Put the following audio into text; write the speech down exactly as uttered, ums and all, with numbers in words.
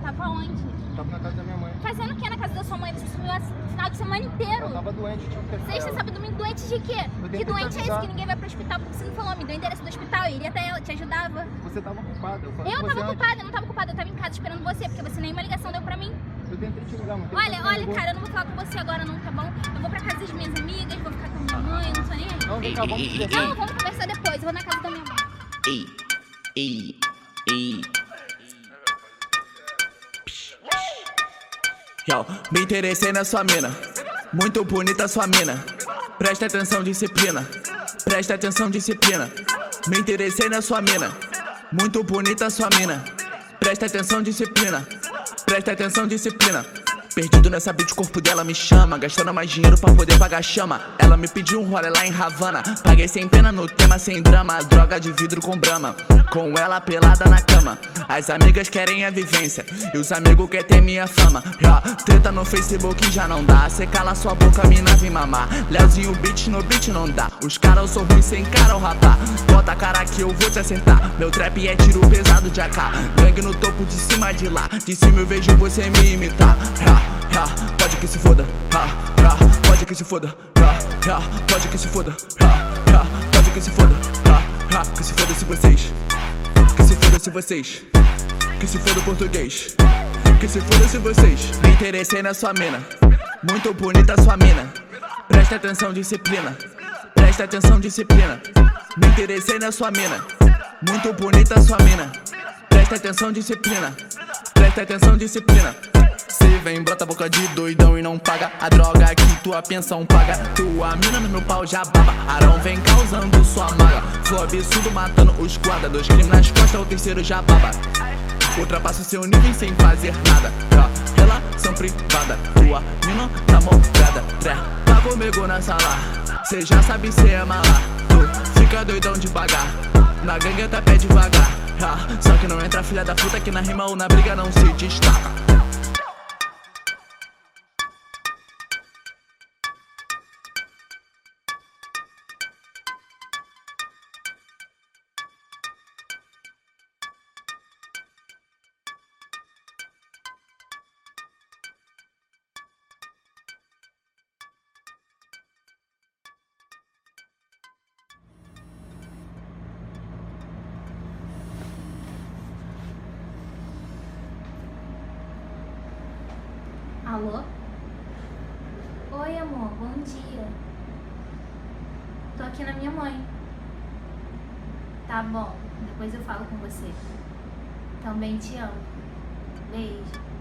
tava onde? Eu tava na casa da minha mãe. Fazendo o que na casa da sua mãe? Você sumiu o final de semana inteiro. Eu tava doente, tive que ajudar Sexta, ela. sábado, domingo, doente de quê? Que doente é esse que ninguém vai pro hospital? Porque você não falou, me deu o endereço do hospital, eu iria até ela, te ajudava. Você tava ocupada. Eu, falei Eu com tava você ocupada, eu não tava ocupada, eu tava em casa esperando você, porque você nenhuma ligação deu pra mim. antes. Eu tentei te ligar, mas... Olha, olha, cara, eu não vou falar com você agora não, tá bom? Eu vou pra casa das minhas amigas, vou ficar com a minha mãe, eu não tô nem aí. Não, vem cá, vamos conversar. Não, vamos conversar depois, eu vou na casa da minha mãe. Ei, ei, ei. Yo, me interessei na sua mina, muito bonita sua mina. Presta atenção, disciplina. Presta atenção, disciplina. Me interessei na sua mina, muito bonita sua mina. Presta atenção, disciplina. Presta atenção, disciplina. Perdido nessa beat, o corpo dela me chama, gastando mais dinheiro pra poder pagar chama. Ela me pediu um rolê lá em Havana, paguei sem pena no tema, sem drama. Droga de vidro com brama, com ela pelada na cama. As amigas querem a vivência e os amigos querem ter minha fama. yeah. Treta no Facebook já não dá, cê cala sua boca, mina vem mamar. Leozinho beat no beat não dá, os caras eu sou ruim sem cara ou rapar. Bota a cara que eu vou te acertar, meu trap é tiro pesado de A K. Gangue no topo de cima de lá, de cima eu vejo você me imitar. yeah. Yeah, pode que se foda, yeah, yeah, pode que se foda, yeah, yeah, pode que se foda, yeah, yeah, pode que se foda, yeah, yeah, que se foda se vocês, que se foda se vocês, que se foda o português, que se foda se vocês. Me interessei na sua mina, muito bonita sua mina. Presta atenção, disciplina. Presta atenção, disciplina. Me interessei na sua mina, muito bonita sua mina. Presta atenção, disciplina. Presta atenção, disciplina. Cê vem, brota a boca de doidão e não paga a droga que tua pensão paga. Tua mina no meu pau já baba, Arão vem causando sua maga. Flow absurdo matando os guarda, dois crimes nas costas, o terceiro já baba. Ultrapassa o seu nível sem fazer nada. yeah. Relação privada, tua mina namorada. Trepa comigo na sala, cê já sabe cê é mala. Tu fica doidão de pagar, na gangueta pé devagar. yeah. Só que não entra filha da puta que na rima ou na briga não se destaca. Alô? Oi, amor, bom dia. Tô aqui na minha mãe. Tá bom, depois eu falo com você. Também te amo. Beijo.